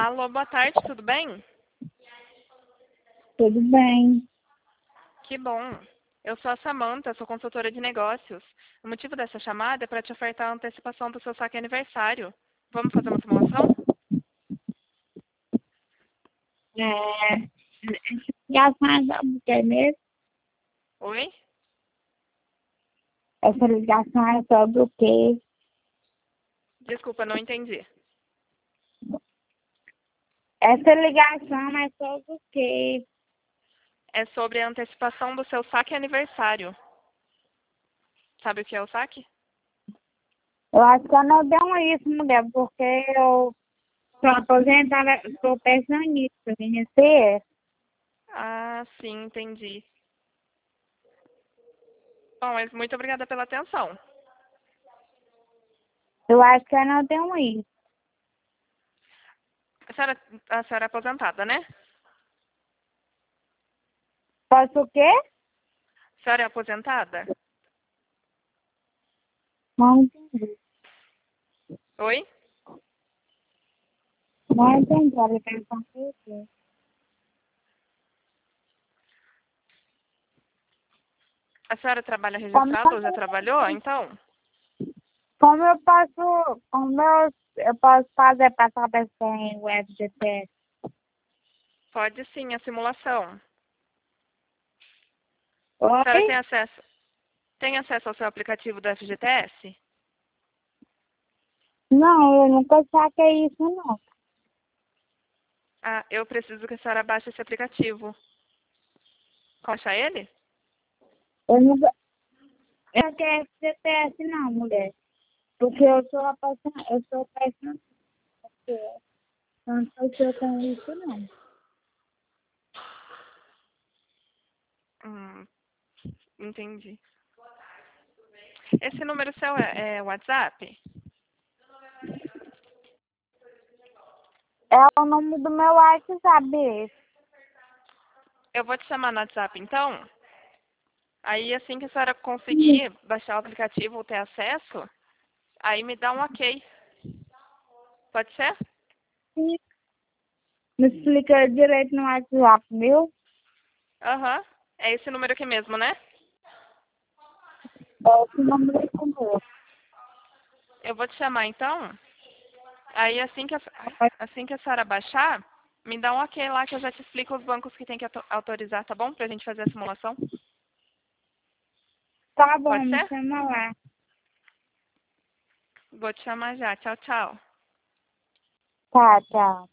Alô, boa tarde, tudo bem? Tudo bem. Que bom. Eu sou a Samanta, sou consultora de negócios. O motivo dessa chamada é para te ofertar a antecipação do seu saque aniversário. Vamos fazer uma simulação? Essa ligação é sobre o que mesmo? Oi? Essa ligação é sobre o quê? Desculpa, não entendi. Essa ligação é sobre o quê? É sobre a antecipação do seu saque aniversário. Sabe o que é o saque? Eu acho que eu não deu isso, mulher, porque eu sou aposentada, sou pensionista, conhecer? Ah, sim, entendi. Bom, mas muito obrigada pela atenção. Eu acho que eu não tenho isso. A senhora é aposentada, né? Posso o quê? A senhora é aposentada? Não entendi. Oi? Não entendi a ligação foi o quê? A senhora trabalha Como, registrada ou já trabalhou, então? eu posso fazer para saber se tem o FGTS? Pode sim, a simulação. A senhora Oi? tem acesso ao seu aplicativo do FGTS? Não, eu nunca saquei isso, não. Ah, eu preciso que a senhora baixe esse aplicativo. Como achar ele? Eu nunca. Eu quero FGTS, não, mulher. Porque eu sou apaixonada, eu sou apaixonada. Eu não sei se eu tenho isso, não. Entendi. Esse número seu é WhatsApp? É o nome do meu WhatsApp, esse. Eu vou te chamar no WhatsApp, então. Aí, assim que a senhora conseguir baixar o aplicativo ou ter acesso, aí me dá um ok. Pode ser? Me explica direito no WhatsApp, viu? Aham. É esse número aqui mesmo, né? É esse número aqui mesmo. Eu vou te chamar, então. Aí, assim que a senhora baixar, me dá um ok lá que eu já te explico os bancos que tem que autorizar, tá bom? Pra gente fazer a simulação. Tá bom, Pode me ser? chama lá. Vou te chamar já. Tchau, tchau. Tá, tchau.